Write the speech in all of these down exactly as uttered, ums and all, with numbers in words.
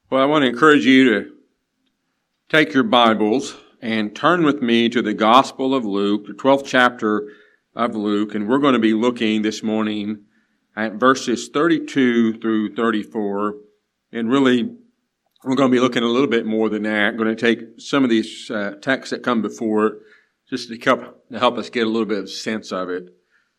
Well, I want to encourage you to take your Bibles and turn with me to the Gospel of Luke, the twelfth chapter of Luke, and we're going to be looking this morning at verses thirty-two through thirty-four, and really we're going to be looking a little bit more than that. I'm going to take some of these uh, texts that come before it just to help, to help us get a little bit of sense of it.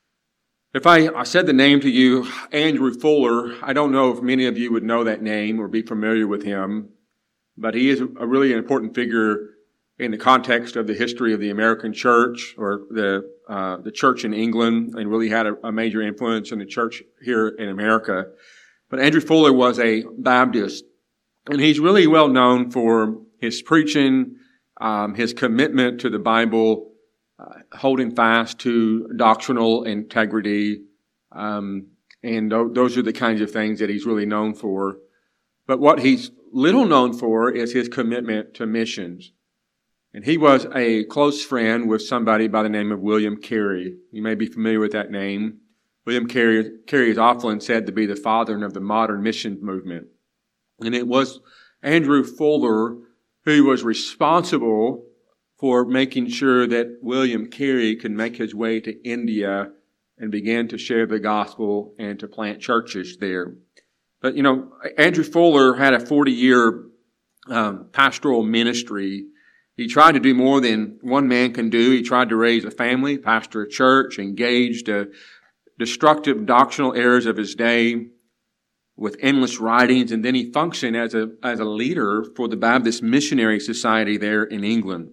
If I, I said the name to you, Andrew Fuller, I don't know if many of you would know that name or be familiar with him, but he is a really important figure in the context of the history of the American church or the uh, the church in England, and really had a, a major influence in the church here in America. But Andrew Fuller was a Baptist, and he's really well known for his preaching, um, his commitment to the Bible, Uh, holding fast to doctrinal integrity, um, and th- those are the kinds of things that he's really known for. But what he's little known for is his commitment to missions. And he was a close friend with somebody by the name of William Carey. You may be familiar with that name. William Carey, Carey is often said to be the father of the modern mission movement. And it was Andrew Fuller who was responsible for making sure that William Carey could make his way to India and begin to share the gospel and to plant churches there. But, you know, Andrew Fuller had a forty-year um, pastoral ministry. He tried to do more than one man can do. He tried to raise a family, pastor a church, engaged uh, destructive doctrinal errors of his day with endless writings, and then he functioned as a, as a leader for the Baptist Missionary Society there in England.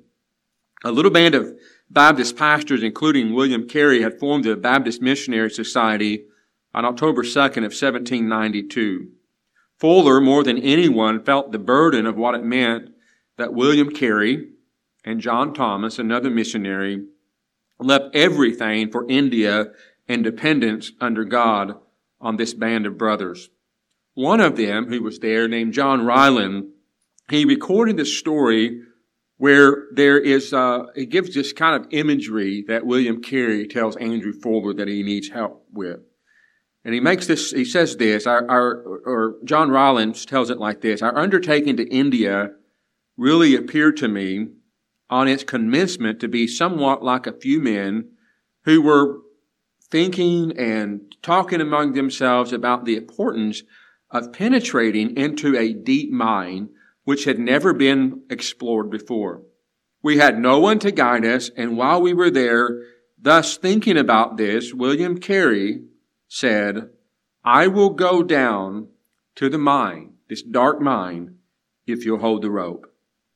A little band of Baptist pastors, including William Carey, had formed the Baptist Missionary Society on October second of seventeen ninety-two. Fuller, more than anyone, felt the burden of what it meant that William Carey and John Thomas, another missionary, left everything for India and dependence under God on this band of brothers. One of them, who was there, named John Ryland, he recorded the story where there is, uh, it gives this kind of imagery that William Carey tells Andrew Fuller that he needs help with. And he makes this, he says this, our, our, or John Rylands tells it like this: our undertaking to India really appeared to me on its commencement to be somewhat like a few men who were thinking and talking among themselves about the importance of penetrating into a deep mine which had never been explored before. We had no one to guide us, and while we were there, thus thinking about this, William Carey said, "I will go down to the mine, this dark mine, if you'll hold the rope."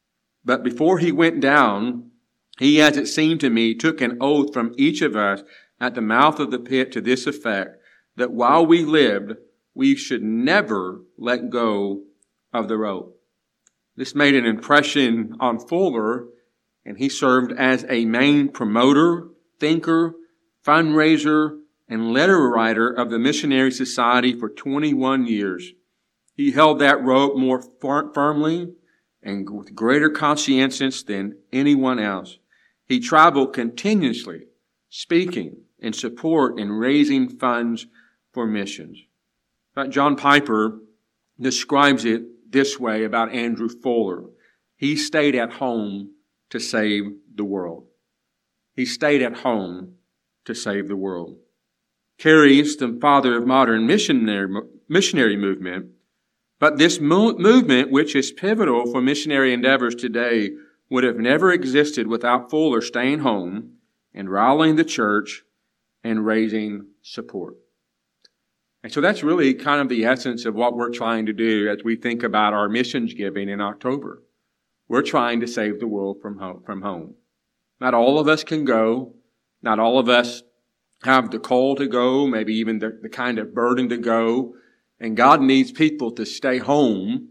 But before he went down, he, as it seemed to me, took an oath from each of us at the mouth of the pit to this effect, that while we lived, we should never let go of the rope. This made an impression on Fuller, and he served as a main promoter, thinker, fundraiser, and letter writer of the Missionary Society for twenty-one years. He held that rope more fir- firmly and with greater conscientious than anyone else. He traveled continuously, speaking in support and raising funds for missions. In fact, John Piper describes it this way about Andrew Fuller: he stayed at home to save the world. He stayed at home to save the world. Carey is the father of modern missionary, missionary movement, but this mo- movement, which is pivotal for missionary endeavors today, would have never existed without Fuller staying home and rallying the church and raising support. And so that's really kind of the essence of what we're trying to do as we think about our missions giving in October. We're trying to save the world from home. From home. Not all of us can go. Not all of us have the call to go, maybe even the, the kind of burden to go. And God needs people to stay home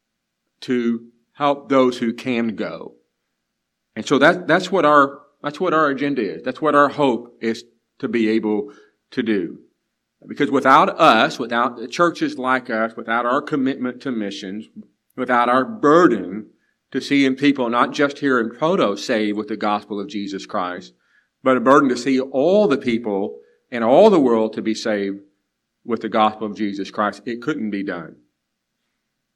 to help those who can go. And so that, that's what our, that's what our agenda is. That's what our hope is to be able to do. Because without us, without the churches like us, without our commitment to missions, without our burden to seeing people not just here in Proto saved with the gospel of Jesus Christ, but a burden to see all the people in all the world to be saved with the gospel of Jesus Christ, it couldn't be done.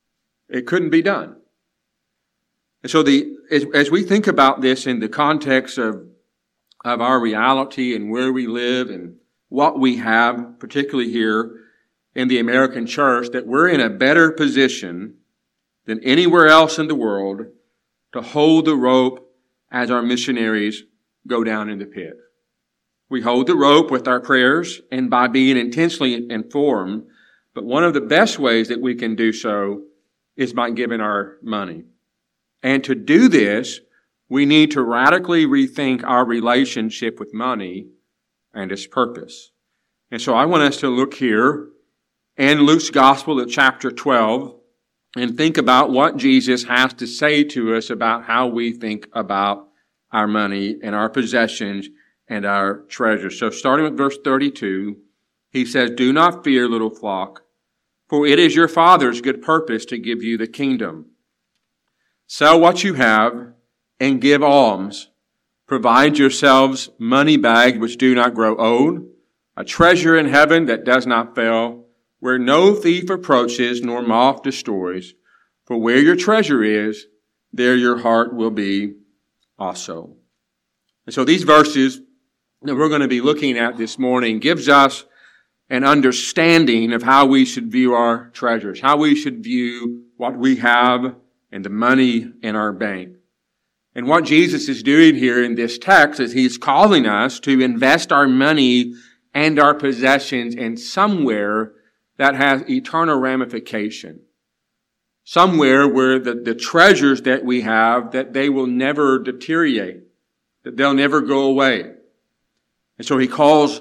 It couldn't be done. And so the as, as we think about this in the context of, of our reality and where we live and what we have, particularly here in the American church, that we're in a better position than anywhere else in the world to hold the rope as our missionaries go down in the pit. We hold the rope with our prayers and by being intentionally informed, but one of the best ways that we can do so is by giving our money. And to do this, we need to radically rethink our relationship with money and its purpose. And so I want us to look here in Luke's Gospel at chapter twelve and think about what Jesus has to say to us about how we think about our money and our possessions and our treasures. So starting with verse thirty-two, he says, "Do not fear, little flock, for it is your Father's good purpose to give you the kingdom. Sell what you have and give alms. Provide yourselves money bags which do not grow old, a treasure in heaven that does not fail, where no thief approaches nor moth destroys. For where your treasure is, there your heart will be also." And so these verses that we're going to be looking at this morning gives us an understanding of how we should view our treasures, how we should view what we have and the money in our bank. And what Jesus is doing here in this text is he's calling us to invest our money and our possessions in somewhere that has eternal ramification. Somewhere where the, the treasures that we have, that they will never deteriorate, that they'll never go away. And so he calls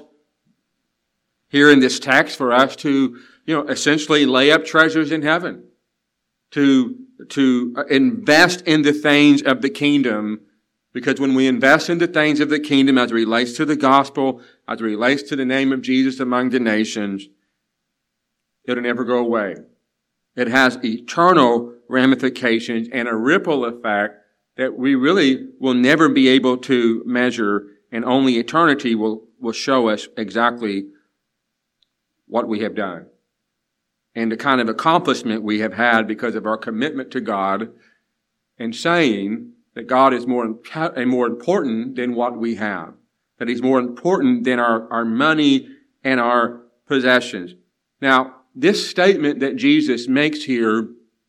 here in this text for us to, you know, essentially lay up treasures in heaven, to, to invest in the things of the kingdom, because when we invest in the things of the kingdom as it relates to the gospel, as it relates to the name of Jesus among the nations, it'll never go away. It has eternal ramifications and a ripple effect that we really will never be able to measure, and only eternity will, will show us exactly what we have done and the kind of accomplishment we have had because of our commitment to God and saying that God is more and more important than what we have, that He's more important than our, our money and our possessions. Now, this statement that Jesus makes here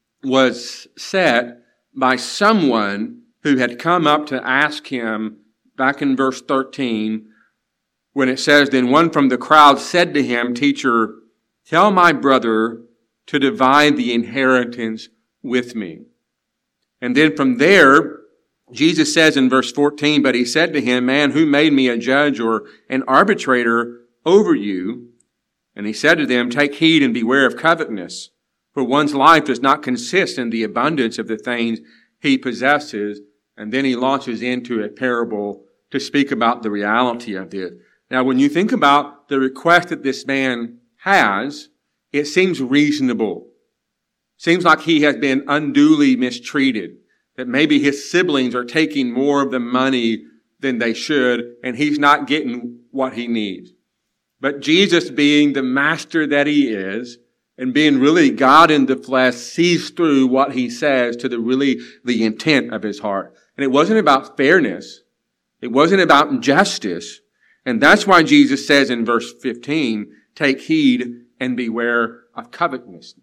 was said by someone who had come up to ask him back in verse thirteen, when it says, "Then one from the crowd said to him, 'Teacher, tell my brother to divide the inheritance with me.'" And then from there, Jesus says in verse fourteen, "But he said to him, 'Man, who made me a judge or an arbitrator over you?' And he said to them, 'Take heed and beware of covetousness, for one's life does not consist in the abundance of the things he possesses.'" And then he launches into a parable to speak about the reality of this. Now, when you think about the request that this man has, it seems reasonable. Seems like he has been unduly mistreated, that maybe his siblings are taking more of the money than they should, and he's not getting what he needs. But Jesus, being the master that he is, and being really God in the flesh, sees through what he says to the really the intent of his heart. And it wasn't about fairness. It wasn't about justice. And that's why Jesus says in verse fifteen, "Take heed and beware of covetousness."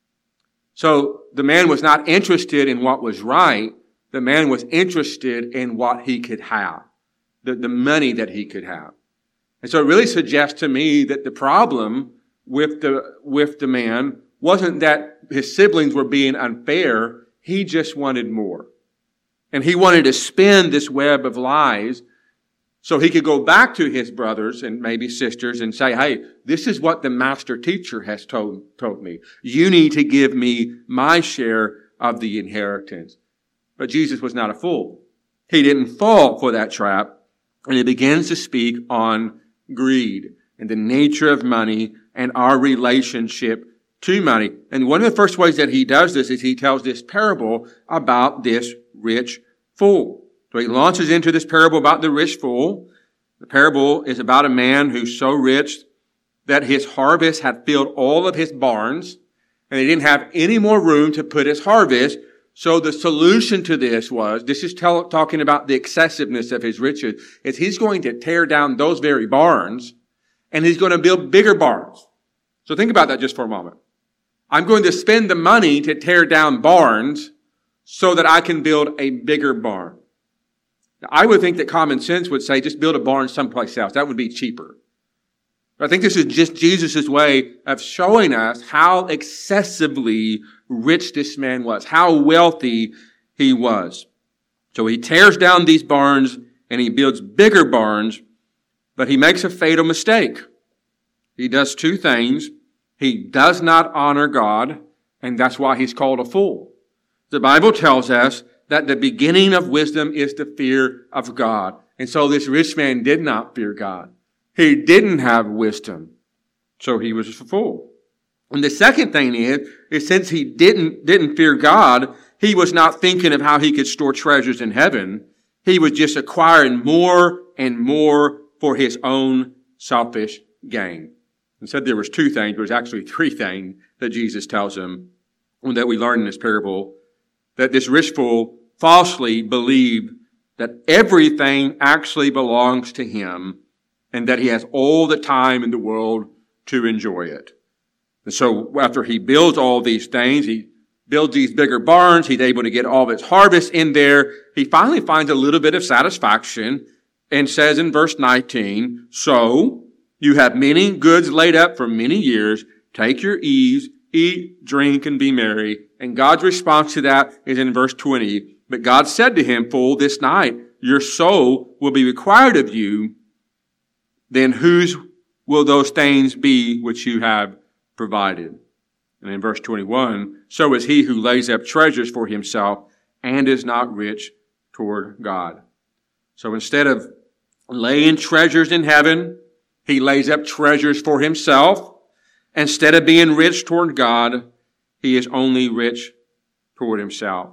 So the man was not interested in what was right. The man was interested in what he could have, the, the money that he could have. And so it really suggests to me that the problem with the, with the man wasn't that his siblings were being unfair. He just wanted more. And he wanted to spin this web of lies so he could go back to his brothers and maybe sisters and say, "Hey, this is what the master teacher has told, told me. You need to give me my share of the inheritance." But Jesus was not a fool. He didn't fall for that trap. And he begins to speak on greed and the nature of money and our relationship to money. And one of the first ways that he does this is he tells this parable about this rich fool. So he launches into this parable about the rich fool. The parable is about a man who's so rich that his harvest had filled all of his barns. and he didn't have any more room to put his harvest. So the solution to this was, this is tell, talking about the excessiveness of his riches, is he's going to tear down those very barns, and he's going to build bigger barns. So think about that just for a moment. I'm going to spend the money to tear down barns so that I can build a bigger barn. Now, I would think that common sense would say just build a barn someplace else. That would be cheaper. But I think this is just Jesus' way of showing us how excessively rich this man was, how wealthy he was. So he tears down these barns and he builds bigger barns, but he makes a fatal mistake. He does two things. He does not honor God, and that's why he's called a fool. The Bible tells us that the beginning of wisdom is the fear of God. And so this rich man did not fear God. He didn't have wisdom. So he was a fool. And the second thing is, is since he didn't, didn't fear God, he was not thinking of how he could store treasures in heaven. He was just acquiring more and more for his own selfish gain. And said there was two things, but there's actually three things that Jesus tells him, and that we learn in this parable, that this rich fool falsely believed that everything actually belongs to him and that he has all the time in the world to enjoy it. And so after he builds all these things, he builds these bigger barns, he's able to get all of his harvest in there. He finally finds a little bit of satisfaction and says in verse nineteen, "So you have many goods laid up for many years. Take your ease, eat, drink, and be merry." And God's response to that is in verse twenty. "But God said to him, Fool, this night your soul will be required of you. Then whose will those things be which you have provided?" And in verse twenty-one, "So is he who lays up treasures for himself and is not rich toward God." So instead of laying treasures in heaven, he lays up treasures for himself. Instead of being rich toward God, he is only rich toward himself.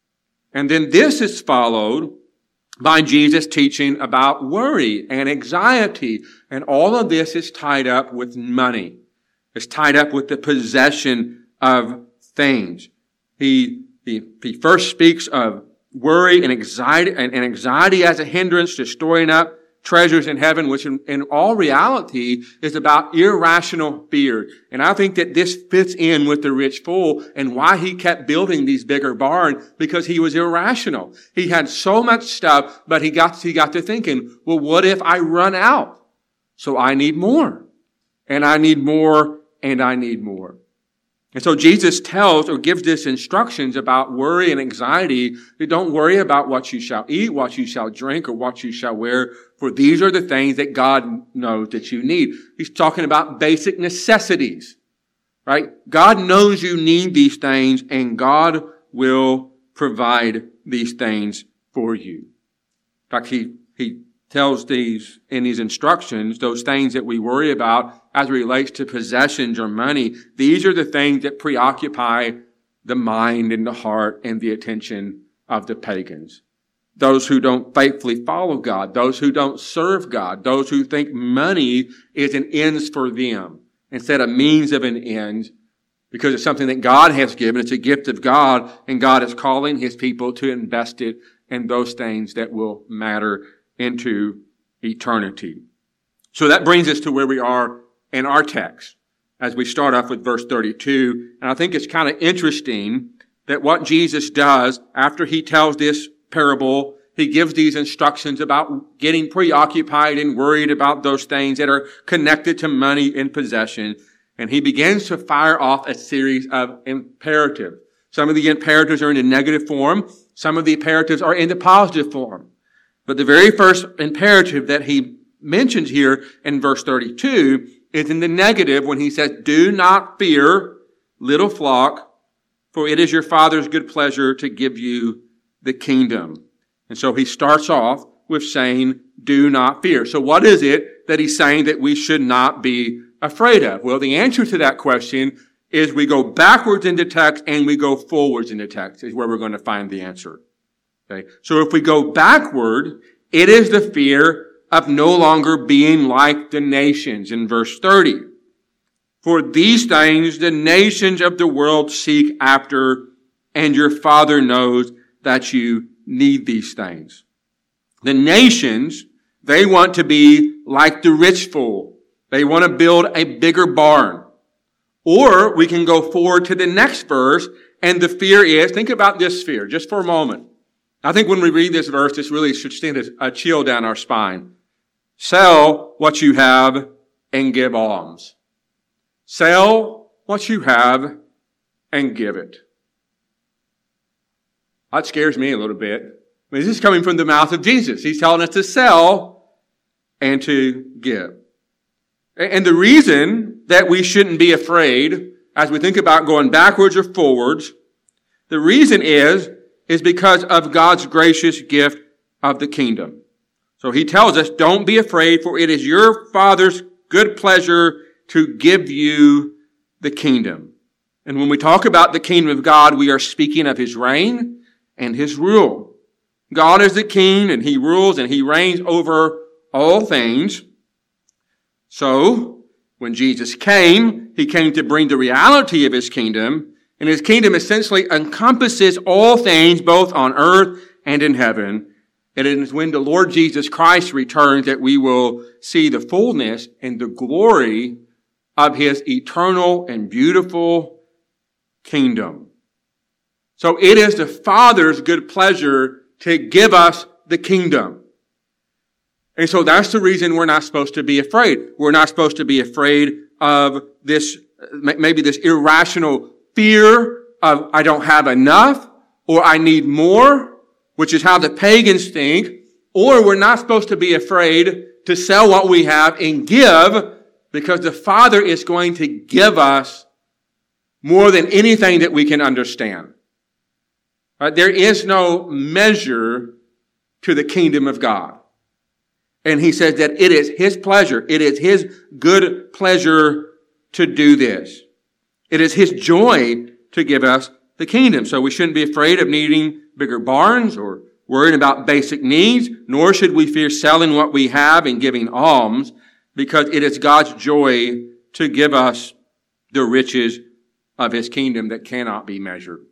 And then this is followed by Jesus teaching about worry and anxiety. And all of this is tied up with money. It's tied up with the possession of things. He, he, he first speaks of worry and anxiety, and, and anxiety as a hindrance to storing up treasures in heaven, which in, in all reality is about irrational fear. And I think that this fits in with the rich fool and why he kept building these bigger barns, because he was irrational. He had so much stuff, but he got, he got to thinking, well, what if I run out? So I need more. And I need more, and I need more. And so Jesus tells or gives this instructions about worry and anxiety. That don't worry about what you shall eat, what you shall drink, or what you shall wear, for these are the things that God knows that you need. He's talking about basic necessities, right? God knows you need these things, and God will provide these things for you. In fact, he, he tells these in these instructions, those things that we worry about as it relates to possessions or money, these are the things that preoccupy the mind and the heart and the attention of the pagans. Those who don't faithfully follow God, those who don't serve God, those who think money is an ends for them instead of means of an end, because it's something that God has given. It's a gift of God, and God is calling his people to invest it in those things that will matter into eternity. So that brings us to where we are in our text as we start off with verse thirty-two. And I think it's kind of interesting that what Jesus does after he tells this parable, he gives these instructions about getting preoccupied and worried about those things that are connected to money and possession. And he begins to fire off a series of imperatives. Some of the imperatives are in the negative form. Some of the imperatives are in the positive form. But the very first imperative that he mentions here in verse thirty-two is in the negative when he says, "Do not fear, little flock, for it is your Father's good pleasure to give you the kingdom." And so he starts off with saying, do not fear. So what is it that he's saying that we should not be afraid of? Well, the answer to that question is we go backwards in the text and we go forwards in the text is where we're going to find the answer. Okay. So if we go backward, it is the fear of no longer being like the nations in verse thirty. For these things the nations of the world seek after, and your Father knows that you need these things. The nations, they want to be like the rich fool. They want to build a bigger barn. Or we can go forward to the next verse, and the fear is, think about this fear just for a moment. I think when we read this verse, this really should send a chill down our spine. Sell what you have and give alms. Sell what you have and give it. That scares me a little bit. I mean, this is coming from the mouth of Jesus. He's telling us to sell and to give. And the reason that we shouldn't be afraid as we think about going backwards or forwards, the reason is, is because of God's gracious gift of the kingdom. So he tells us, don't be afraid, for it is your Father's good pleasure to give you the kingdom. And when we talk about the kingdom of God, we are speaking of his reign and his rule. God is the king, and he rules and he reigns over all things. So, when Jesus came, he came to bring the reality of his kingdom, and his kingdom essentially encompasses all things, both on earth and in heaven. And it is when the Lord Jesus Christ returns that we will see the fullness and the glory of his eternal and beautiful kingdom. So it is the Father's good pleasure to give us the kingdom. And so that's the reason we're not supposed to be afraid. We're not supposed to be afraid of this, maybe this irrational fear of I don't have enough or I need more, which is how the pagans think. Or we're not supposed to be afraid to sell what we have and give, because the Father is going to give us more than anything that we can understand. Right? There is no measure to the kingdom of God. And he says that it is his pleasure, it is his good pleasure to do this. It is his joy to give us the kingdom. So we shouldn't be afraid of needing bigger barns or worrying about basic needs, nor should we fear selling what we have and giving alms, because it is God's joy to give us the riches of his kingdom that cannot be measured.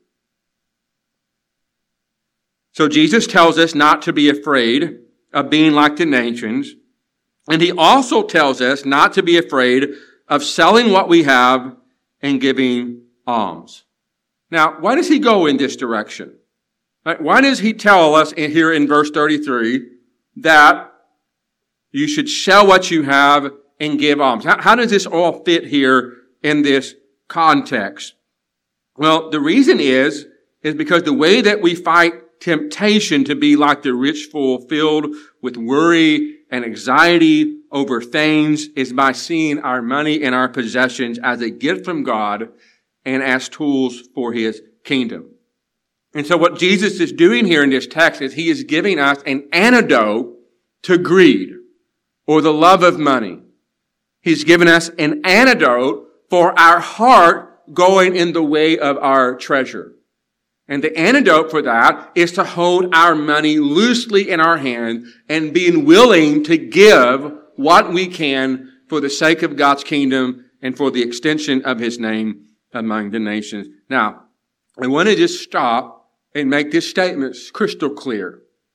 So Jesus tells us not to be afraid of being like the nations. And he also tells us not to be afraid of selling what we have and giving alms. Now, why does he go in this direction? Why does he tell us in here in verse thirty-three that you should sell what you have and give alms? How, how does this all fit here in this context? Well, the reason is, is because the way that we fight temptation to be like the rich fool, filled with worry and anxiety over things, is by seeing our money and our possessions as a gift from God and as tools for his kingdom. And so what Jesus is doing here in this text is he is giving us an antidote to greed or the love of money. He's given us an antidote for our heart going in the way of our treasure. And the antidote for that is to hold our money loosely in our hand and being willing to give what we can for the sake of God's kingdom and for the extension of his name among the nations. Now, I want to just stop and make this statement crystal clear.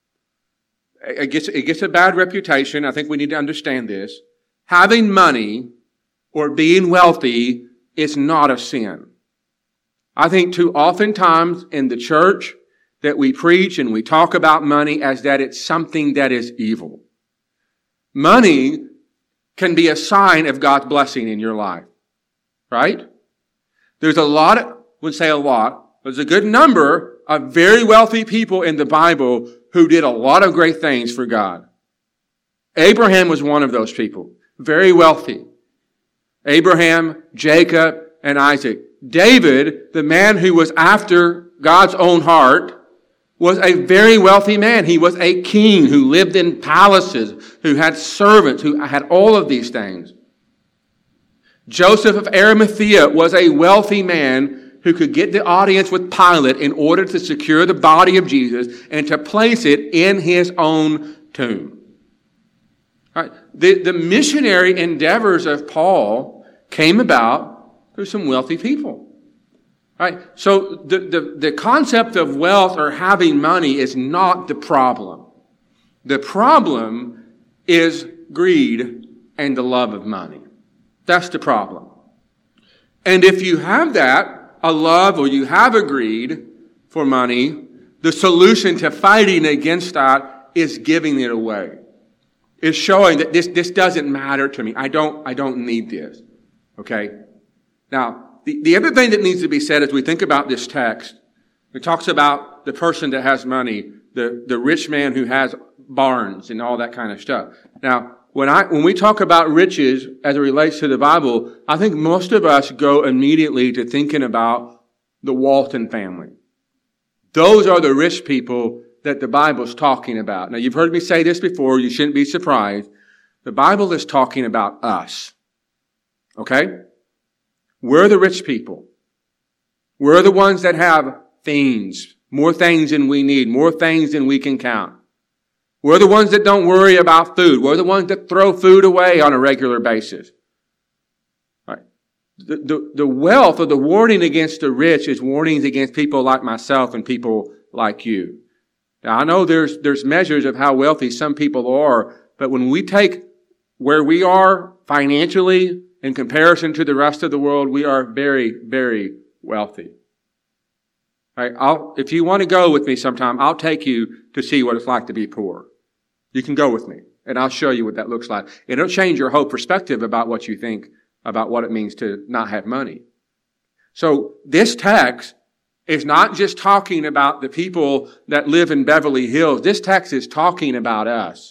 It gets, it gets a bad reputation. I think we need to understand this. Having money or being wealthy is not a sin. I think too oftentimes in the church that we preach and we talk about money as that it's something that is evil. Money can be a sign of God's blessing in your life. Right? There's a lot, I would say a lot, there's a good number of very wealthy people in the Bible who did a lot of great things for God. Abraham was one of those people. Very wealthy. Abraham, Jacob, and Isaac. David, the man who was after God's own heart, was a very wealthy man. He was a king who lived in palaces, who had servants, who had all of these things. Joseph of Arimathea was a wealthy man who could get the audience with Pilate in order to secure the body of Jesus and to place it in his own tomb. All right. The, the missionary endeavors of Paul came about through some wealthy people. Right? So the, the, the concept of wealth or having money is not the problem. The problem is greed and the love of money. That's the problem. And if you have that, a love or you have a greed for money, the solution to fighting against that is giving it away. It's showing that this, this doesn't matter to me. I don't, I don't need this. Okay? Now, the, the other thing that needs to be said as we think about this text, it talks about the person that has money, the, the rich man who has barns and all that kind of stuff. Now, when I, when we talk about riches as it relates to the Bible, I think most of us go immediately to thinking about the Walton family. Those are the rich people that the Bible's talking about. Now, you've heard me say this before. You shouldn't be surprised. The Bible is talking about us. Okay? We're the rich people. We're the ones that have things, more things than we need, more things than we can count. We're the ones that don't worry about food. We're the ones that throw food away on a regular basis. Right. The, the, the wealth or the warning against the rich is warnings against people like myself and people like you. Now, I know there's, there's measures of how wealthy some people are, but when we take where we are financially in comparison to the rest of the world, we are very, very wealthy. Right? I'll, if you want to go with me sometime, I'll take you to see what it's like to be poor. You can go with me, and I'll show you what that looks like. It'll change your whole perspective about what you think about what it means to not have money. So this text is not just talking about the people that live in Beverly Hills. This text is talking about us.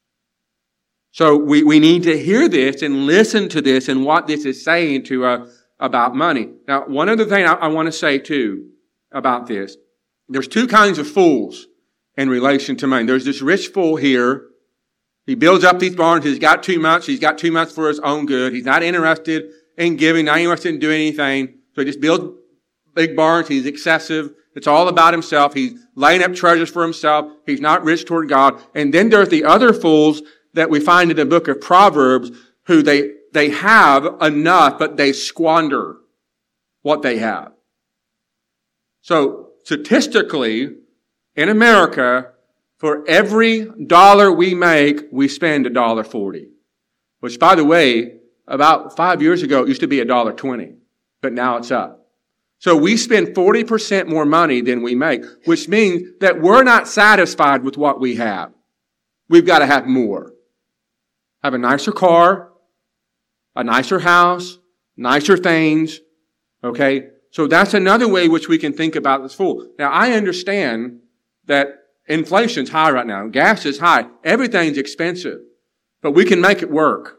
So we, we need to hear this and listen to this and what this is saying to us about money. Now, one other thing I, I want to say too about this. There's two kinds of fools in relation to money. There's this rich fool here. He builds up these barns. He's got too much. He's got too much for his own good. He's not interested in giving, not interested in doing anything. So he just builds big barns. He's excessive. It's all about himself. He's laying up treasures for himself. He's not rich toward God. And then there's the other fools that we find in the book of Proverbs who they, they have enough, but they squander what they have. So statistically, in America, for every dollar we make, we spend a dollar forty. Which, by the way, about five years ago, it used to be a dollar twenty, but now it's up. So we spend forty percent more money than we make, which means that we're not satisfied with what we have. We've got to have more. Have a nicer car, a nicer house, nicer things, okay? So that's another way which we can think about this fool. Now, I understand that inflation's high right now. Gas is high. Everything's expensive. But we can make it work.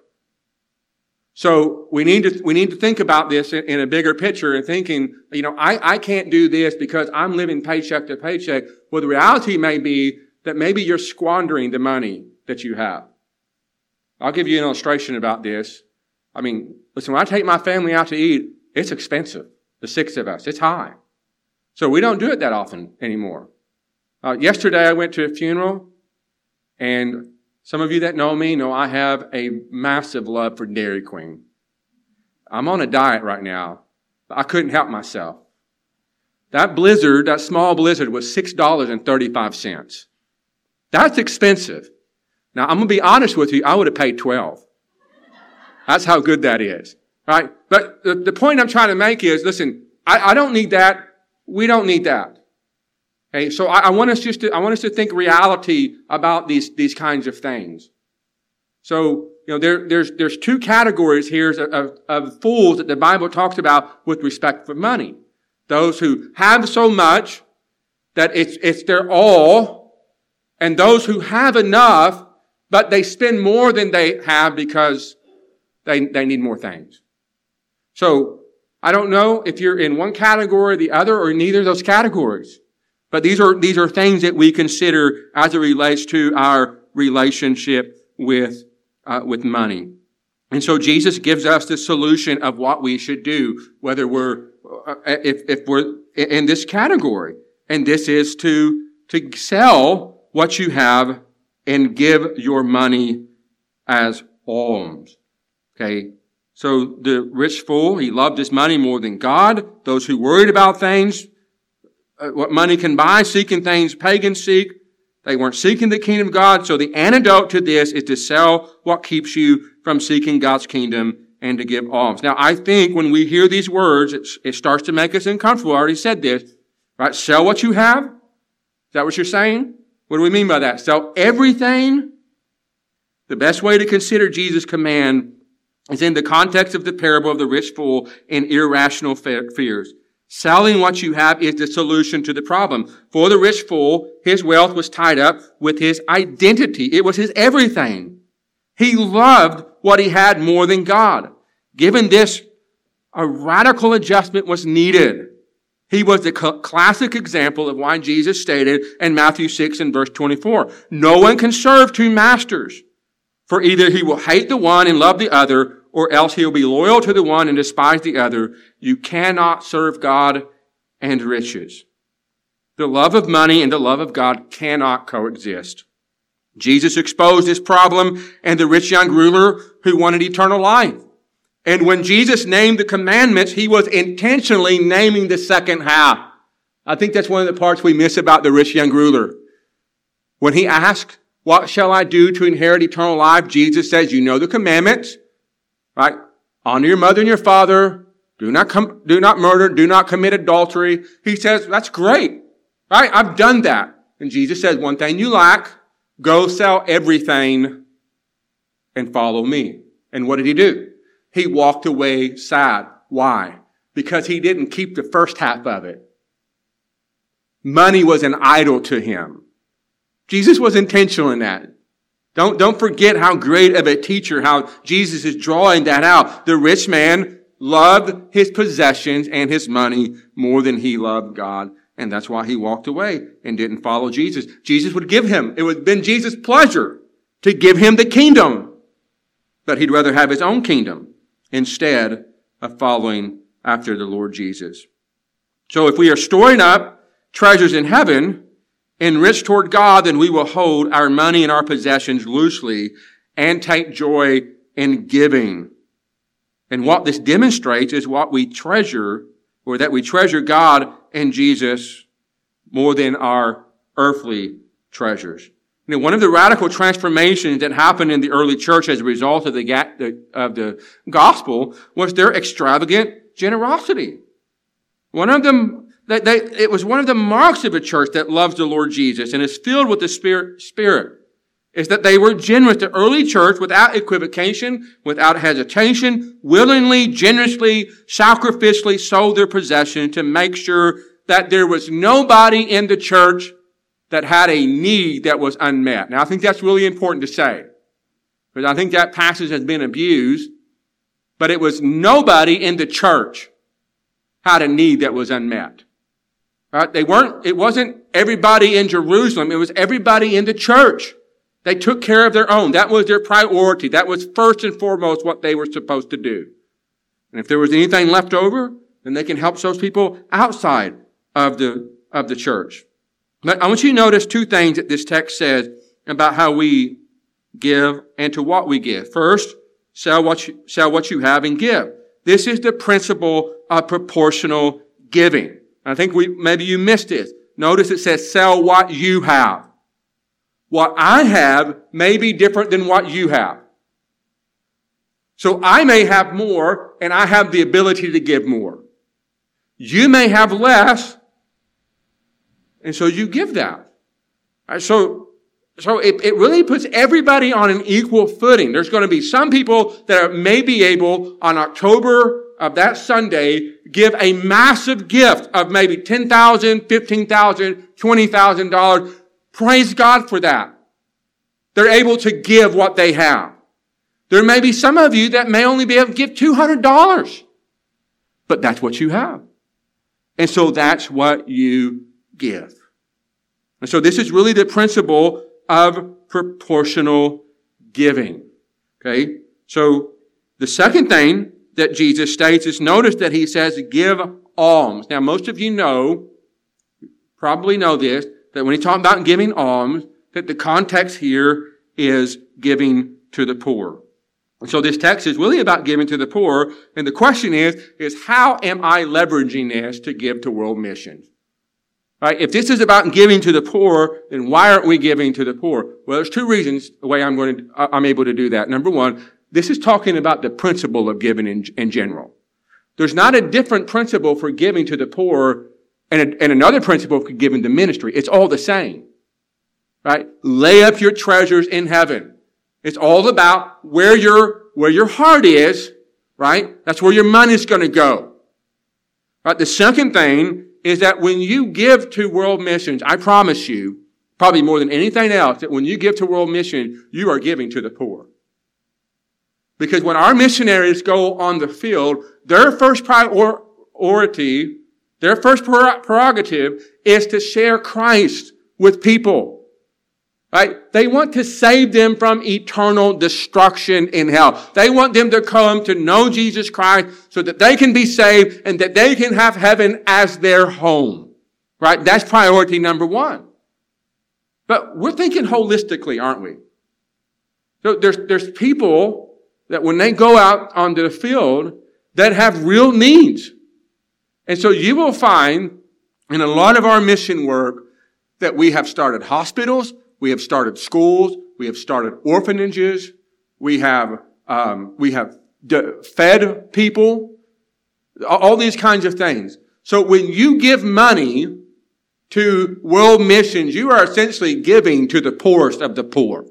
So we need to, we need to think about this in, in a bigger picture and thinking, you know, I, I can't do this because I'm living paycheck to paycheck. Well, the reality may be that maybe you're squandering the money that you have. I'll give you an illustration about this. I mean, listen, when I take my family out to eat, it's expensive. The six of us. It's high. So we don't do it that often anymore. Uh, yesterday I went to a funeral, and some of you that know me know I have a massive love for Dairy Queen. I'm on a diet right now, but I couldn't help myself. That blizzard, that small blizzard, was six dollars and thirty-five cents. That's expensive. Now, I'm going to be honest with you, I would have paid twelve dollars. That's how good that is. Right? But the, the point I'm trying to make is, listen, I, I don't need that. We don't need that. Okay? So I, I want us just to, I want us to think reality about these, these kinds of things. So, you know, there, there's, there's two categories here of, of, of fools that the Bible talks about with respect for money. Those who have so much that it's, it's their all, and those who have enough, but they spend more than they have because they, they need more things. So, I don't know if you're in one category or the other or neither of those categories. But these are, these are things that we consider as it relates to our relationship with, uh, with money. And so Jesus gives us the solution of what we should do, whether we're, uh, if, if we're in this category. And this is to, to sell what you have and give your money as alms. Okay? So the rich fool, he loved his money more than God. Those who worried about things, uh, what money can buy, seeking things pagans seek, they weren't seeking the kingdom of God. So the antidote to this is to sell what keeps you from seeking God's kingdom and to give alms. Now, I think when we hear these words, it, it starts to make us uncomfortable. I already said this, right? Sell what you have. Is that what you're saying? What do we mean by that? Sell everything. The best way to consider Jesus' command is in the context of the parable of the rich fool and irrational fears. Selling what you have is the solution to the problem. For the rich fool, his wealth was tied up with his identity. It was his everything. He loved what he had more than God. Given this, a radical adjustment was needed. He was the classic example of why Jesus stated in Matthew six and verse twenty-four, no one can serve two masters, for either he will hate the one and love the other, or else he will be loyal to the one and despise the other. You cannot serve God and riches. The love of money and the love of God cannot coexist. Jesus exposed this problem and the rich young ruler who wanted eternal life. And when Jesus named the commandments, he was intentionally naming the second half. I think that's one of the parts we miss about the rich young ruler. When he asked, what shall I do to inherit eternal life? Jesus says, you know the commandments, right? Honor your mother and your father. Do not com- do not murder. Do not commit adultery. He says, that's great, right? I've done that. And Jesus says, one thing you lack, go sell everything and follow me. And what did he do? He walked away sad. Why? Because he didn't keep the first half of it. Money was an idol to him. Jesus was intentional in that. Don't, don't forget how great of a teacher, how Jesus is drawing that out. The rich man loved his possessions and his money more than he loved God. And that's why he walked away and didn't follow Jesus. Jesus would give him, it would have been Jesus' pleasure to give him the kingdom. But he'd rather have his own kingdom instead of following after the Lord Jesus. So if we are storing up treasures in heaven, enriched toward God, then we will hold our money and our possessions loosely and take joy in giving. And what this demonstrates is what we treasure, or that we treasure God and Jesus more than our earthly treasures. You know, one of the radical transformations that happened in the early church as a result of the, of the gospel was their extravagant generosity. One of them, they, they, it was one of the marks of a church that loves the Lord Jesus and is filled with the Spirit, Spirit, is that they were generous. The early church, without equivocation, without hesitation, willingly, generously, sacrificially sold their possession to make sure that there was nobody in the church that had a need that was unmet. Now, I think that's really important to say, because I think that passage has been abused, but it was nobody in the church had a need that was unmet. Right? They weren't, it wasn't everybody in Jerusalem, it was everybody in the church. They took care of their own. That was their priority. That was first and foremost what they were supposed to do. And if there was anything left over, then they can help those people outside of the, of the church. But I want you to notice two things that this text says about how we give and to what we give. First, sell what you, sell what you have and give. This is the principle of proportional giving. I think we, maybe you missed it. Notice it says sell what you have. What I have may be different than what you have. So I may have more and I have the ability to give more. You may have less, and so you give that. Right, so, so it, it really puts everybody on an equal footing. There's going to be some people that are, may be able on October of that Sunday give a massive gift of maybe ten thousand dollars, fifteen thousand dollars, twenty thousand dollars. Praise God for that. They're able to give what they have. There may be some of you that may only be able to give two hundred dollars. But that's what you have. And so that's what you give. And so this is really the principle of proportional giving. Okay? So the second thing that Jesus states is, notice that he says give alms. Now most of you know, probably know this, that when he talks about giving alms, that the context here is giving to the poor. And so this text is really about giving to the poor. And the question is, is how am I leveraging this to give to world missions? Right? If this is about giving to the poor, then why aren't we giving to the poor? Well, there's two reasons the way I'm going to, I'm able to do that. Number one, this is talking about the principle of giving in, in general. There's not a different principle for giving to the poor and, a, and another principle for giving to ministry. It's all the same. Right? Lay up your treasures in heaven. It's all about where your, where your heart is, right? That's where your money's going to go. Right? The second thing is that when you give to world missions, I promise you, probably more than anything else, that when you give to world missions, you are giving to the poor. Because when our missionaries go on the field, their first priority, their first prerogative is to share Christ with people. Right? They want to save them from eternal destruction in hell. They want them to come to know Jesus Christ so that they can be saved and that they can have heaven as their home. Right? That's priority number one. But we're thinking holistically, aren't we? So there's, there's people that when they go out onto the field that have real needs. And so you will find in a lot of our mission work that we have started hospitals, we have started schools, we have started orphanages, we have, um, we have d- fed people, all these kinds of things. So when you give money to world missions, you are essentially giving to the poorest of the poor.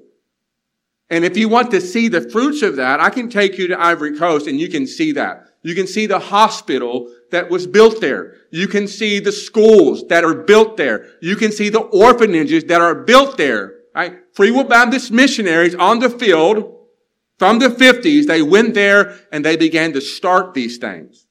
And if you want to see the fruits of that, I can take you to Ivory Coast and you can see that. You can see the hospital that was built there. You can see the schools that are built there. You can see the orphanages that are built there. Right? Free Will Baptist missionaries on the field from the fifties, they went there and they began to start these things.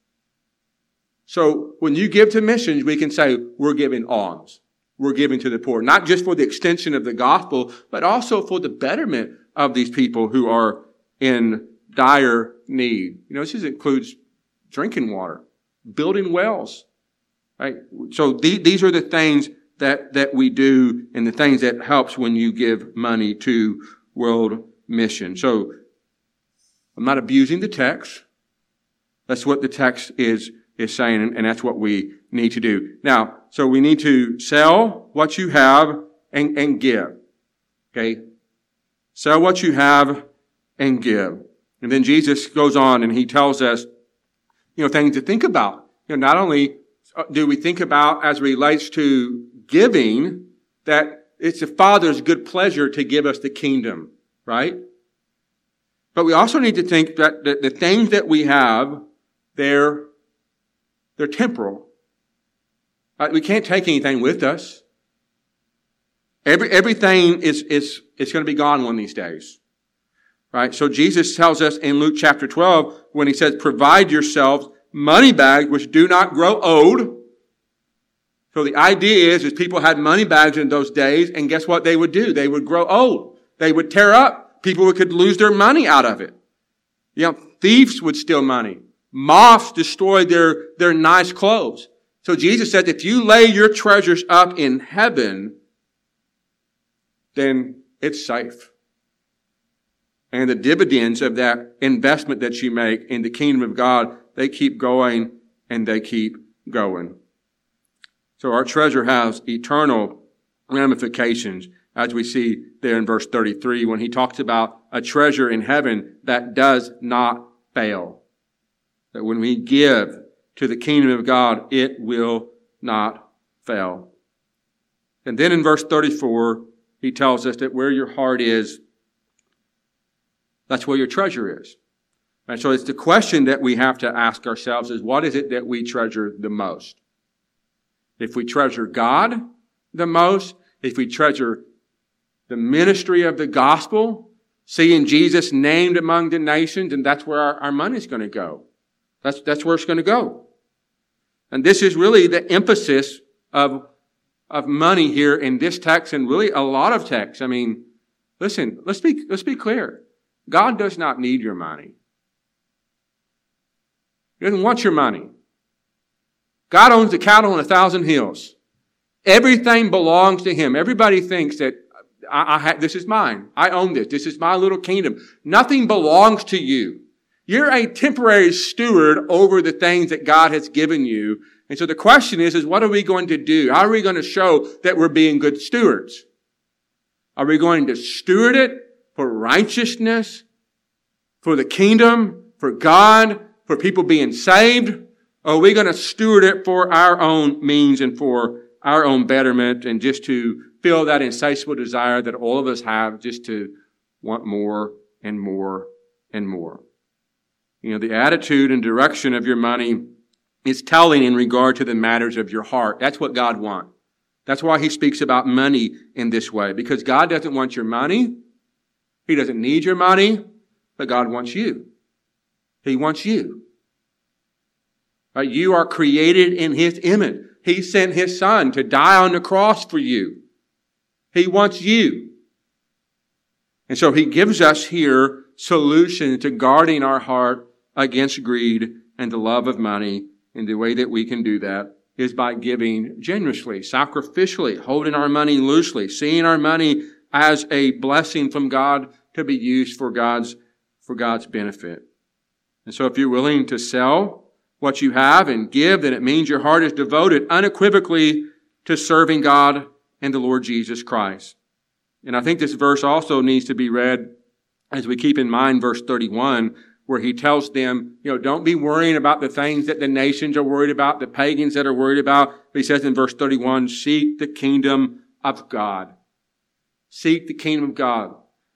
So when you give to missions, we can say we're giving alms. We're giving to the poor, not just for the extension of the gospel, but also for the betterment of these people who are in dire need. You know, this includes drinking water, building wells, right? So th- these are the things that, that we do and the things that helps when you give money to world mission. So I'm not abusing the text. That's what the text is, is saying, and, and that's what we need to do. Now, so we need to sell what you have and, and give. Okay? Sell what you have and give. And then Jesus goes on and he tells us, you know, things to think about. You know, not only do we think about as it relates to giving, that it's the Father's good pleasure to give us the kingdom, right? But we also need to think that the, the things that we have, they're, they're temporal. Right? We can't take anything with us. Every, everything is, is, is going to be gone one of these days. Right? So Jesus tells us in Luke chapter twelve, when he says, provide yourselves money bags which do not grow old. So the idea is, is people had money bags in those days, and guess what they would do? They would grow old. They would tear up. People could lose their money out of it. You know, thieves would steal money. Moths destroyed their, their nice clothes. So Jesus said, if you lay your treasures up in heaven, then it's safe. And the dividends of that investment that you make in the kingdom of God, they keep going and they keep going. So our treasure has eternal ramifications, as we see there in verse thirty-three, when he talks about a treasure in heaven that does not fail. That when we give to the kingdom of God, it will not fail. And then in verse thirty-four, he tells us that where your heart is, that's where your treasure is. And so it's the question that we have to ask ourselves is, what is it that we treasure the most? If we treasure God the most, if we treasure the ministry of the gospel, seeing Jesus named among the nations, and that's where our, our money's going to go. That's, that's where it's going to go. And this is really the emphasis of, of money here in this text and really a lot of texts. I mean, listen, let's be, let's be clear. God does not need your money. He doesn't want your money. God owns the cattle on a thousand hills. Everything belongs to Him. Everybody thinks that I, I ha- this is mine. I own this. This is my little kingdom. Nothing belongs to you. You're a temporary steward over the things that God has given you. And so the question is, is what are we going to do? How are we going to show that we're being good stewards? Are we going to steward it for righteousness, for the kingdom, for God, for people being saved? Or are we going to steward it for our own means and for our own betterment and just to feel that insatiable desire that all of us have just to want more and more and more? You know, the attitude and direction of your money is telling in regard to the matters of your heart. That's what God wants. That's why he speaks about money in this way, because God doesn't want your money. He doesn't need your money, but God wants you. He wants you. Right? You are created in his image. He sent his son to die on the cross for you. He wants you. And so he gives us here solutions to guarding our heart against greed and the love of money. And the way that we can do that is by giving generously, sacrificially, holding our money loosely, seeing our money as a blessing from God to be used for God's, for God's benefit. And so if you're willing to sell what you have and give, then it means your heart is devoted unequivocally to serving God and the Lord Jesus Christ. And I think this verse also needs to be read as we keep in mind verse thirty-one, where he tells them, you know, don't be worrying about the things that the nations are worried about, the pagans that are worried about. But he says in verse thirty-one, seek the kingdom of God. Seek the kingdom of God.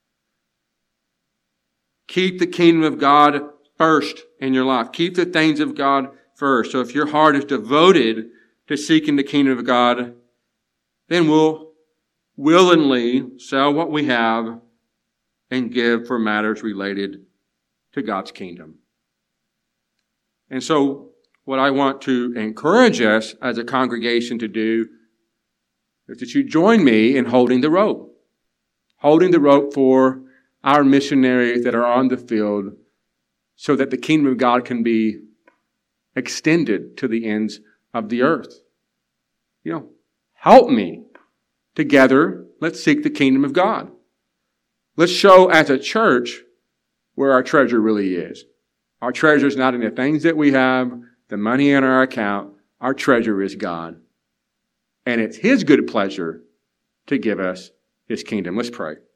Keep the kingdom of God first in your life. Keep the things of God first. So if your heart is devoted to seeking the kingdom of God, then we'll willingly sell what we have and give for matters related to God's kingdom. And so what I want to encourage us as a congregation to do is that you join me in holding the rope. Holding the rope for our missionaries that are on the field so that the kingdom of God can be extended to the ends of the earth. You know, help me. Together, let's seek the kingdom of God. Let's show as a church where our treasure really is. Our treasure is not in the things that we have, the money in our account. Our treasure is God. And it's his good pleasure to give us his kingdom. Let's pray.